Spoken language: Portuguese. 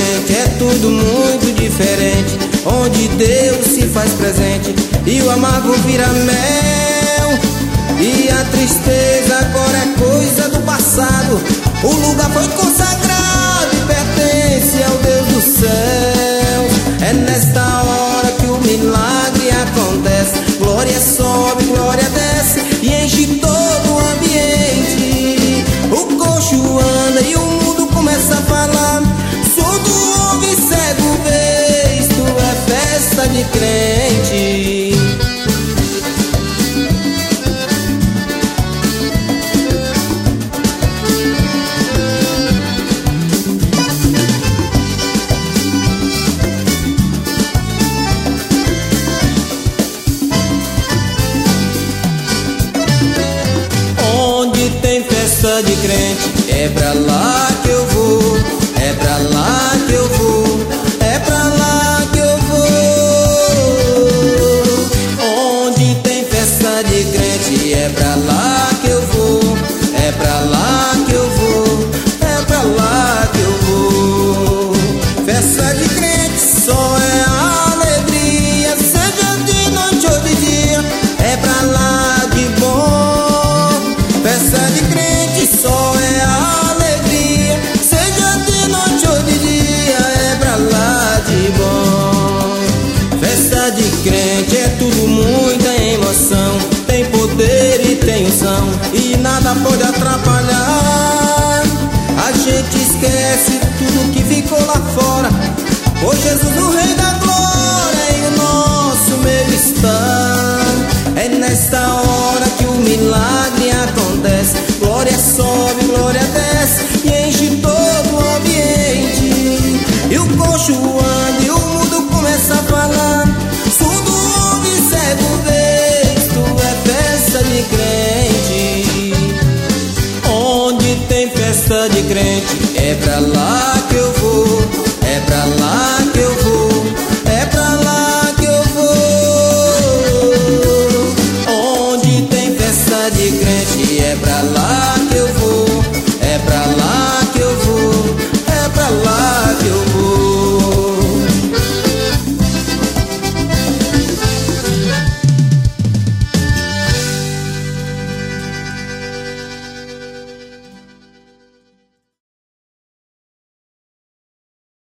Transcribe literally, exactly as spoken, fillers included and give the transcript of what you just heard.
crente é tudo muito diferente, onde Deus se faz presente e o amargo vira mel. E a tristeza agora é coisa do passado, o lugar foi consagrado e pertence ao Deus do céu. É nesta hora que o milagre acontece, glória sobe, glória desce e enche todo o ambiente. O coxo anda e o mundo começa a falar, surdo ouve, cego vê, isto é festa de crente. Tem festa de crente, é pra lá que eu vou, é pra lá que eu vou, é pra lá que eu vou. Onde tem festa de crente, é pra lá que eu vou, é pra lá que eu vou, é pra lá que eu vou. Festa de crente só é alegria, seja de noite ou de dia, é pra lá de bom. Festa de crente só é alegria, seja de noite ou de dia, é pra lá de bom. Festa de crente é tudo muita emoção, tem poder e tem unção, e nada pode atrapalhar. A gente esquece tudo que ficou lá fora, pois Jesus o Rei da Glória em o nosso meio está. É nesta hora que o milagre acontece, glória sobe, glória desce e enche todo o ambiente. E o coxo anda e o mundo começa a falar, surdo ouve, cego vê, isto é festa de crente. Onde tem festa de crente, é pra lá que eu vou, é pra lá que eu